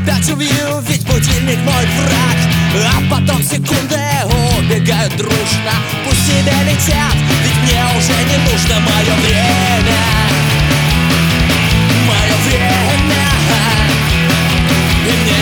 опять убью, ведь будильник мой враг. А потом секунды убегают дружно. Пусть себе летят, ведь мне уже не нужно мое время. Мое время. И мне